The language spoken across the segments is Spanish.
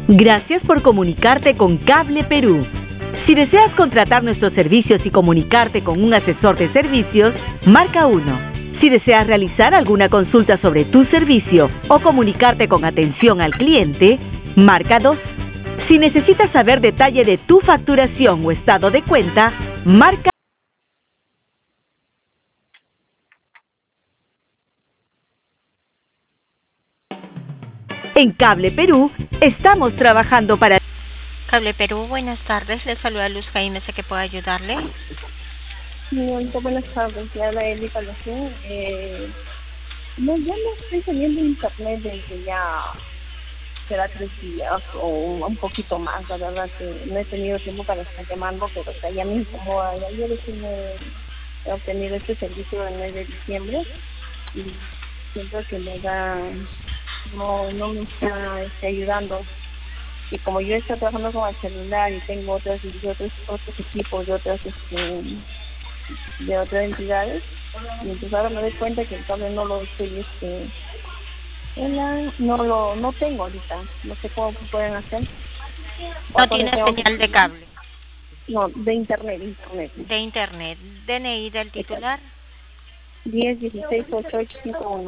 Gracias por comunicarte con Cable Perú. Si deseas contratar nuestros servicios y comunicarte con un asesor de servicios, marca 1. Si deseas realizar alguna consulta sobre tu servicio o comunicarte con atención al cliente, marca 2. Si necesitas saber detalle de tu facturación o estado de cuenta, marca. En Cable Perú, estamos trabajando para... Cable Perú, buenas tardes. Les saluda Luz Jaime, sé que puedo ayudarle. Señorita, buenas tardes. Le habla Eli Palacín. No, ya no estoy teniendo internet desde ya será 3 días o un poquito más. La verdad que no he tenido tiempo para estar llamando, pero ya me incomoda. Ayer he obtenido este servicio en el mes de diciembre y siento que me da... No me está ayudando. Y como yo estoy trabajando con el celular y tengo otros equipos de otras entidades, y entonces ahora me doy cuenta que el cable no lo estoy no tengo ahorita. No sé cómo pueden hacer. No tiene señal de cable. No, de internet. De internet. DNI del titular. 10168851.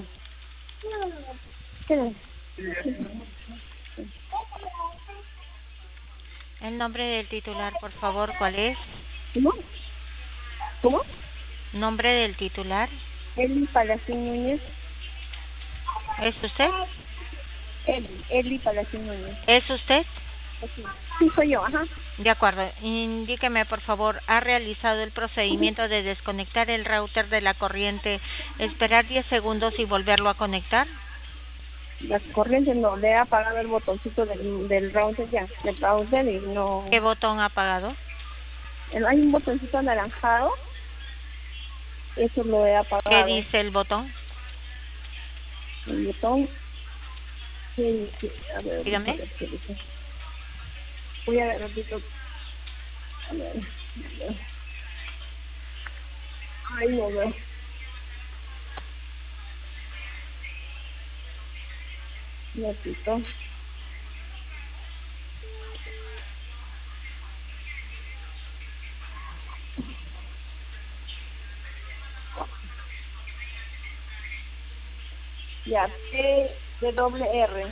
El nombre del titular, por favor, ¿cuál es? ¿Cómo? Nombre del titular. Eli Palacín Núñez. ¿Es usted? Eli Palacín Núñez. ¿Es usted? Sí, soy yo, ajá. De acuerdo. Indíqueme, por favor, ¿ha realizado el procedimiento de desconectar el router de la corriente, esperar 10 segundos y volverlo a conectar? La corriente no, le he apagado el botoncito del router del router y no... ¿Qué botón ha apagado? Hay un botoncito anaranjado, eso lo he apagado. ¿Qué dice el botón? El botón... Sí, a ver, dígame. Voy a ver, repito. A ver. Ay, no veo. Repito. Ya, TWR.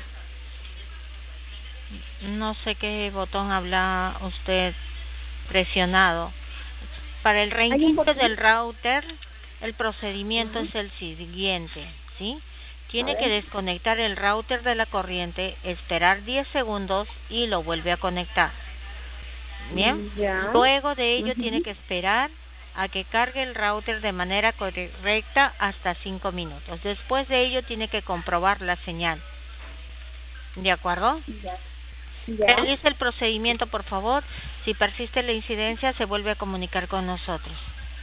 No sé qué botón habla usted presionado. Para el reinicio del router, el procedimiento es el siguiente, ¿sí? Tiene que desconectar el router de la corriente, esperar 10 segundos y lo vuelve a conectar. Bien. Luego de ello tiene que esperar a que cargue el router de manera correcta hasta 5 minutos. Después de ello tiene que comprobar la señal. ¿De acuerdo? Realice el procedimiento, por favor. Si persiste la incidencia, se vuelve a comunicar con nosotros.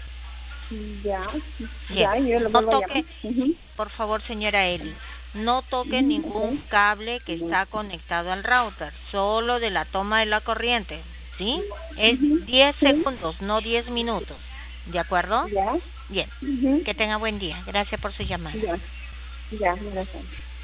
Yo lo vuelvo a llamar. Por favor, señora Eli, no toque ningún cable que está conectado al router, solo de la toma de la corriente, ¿sí? Es 10 segundos, no 10 minutos. ¿De acuerdo? Bien. Que tenga buen día. Gracias por su llamada. Gracias.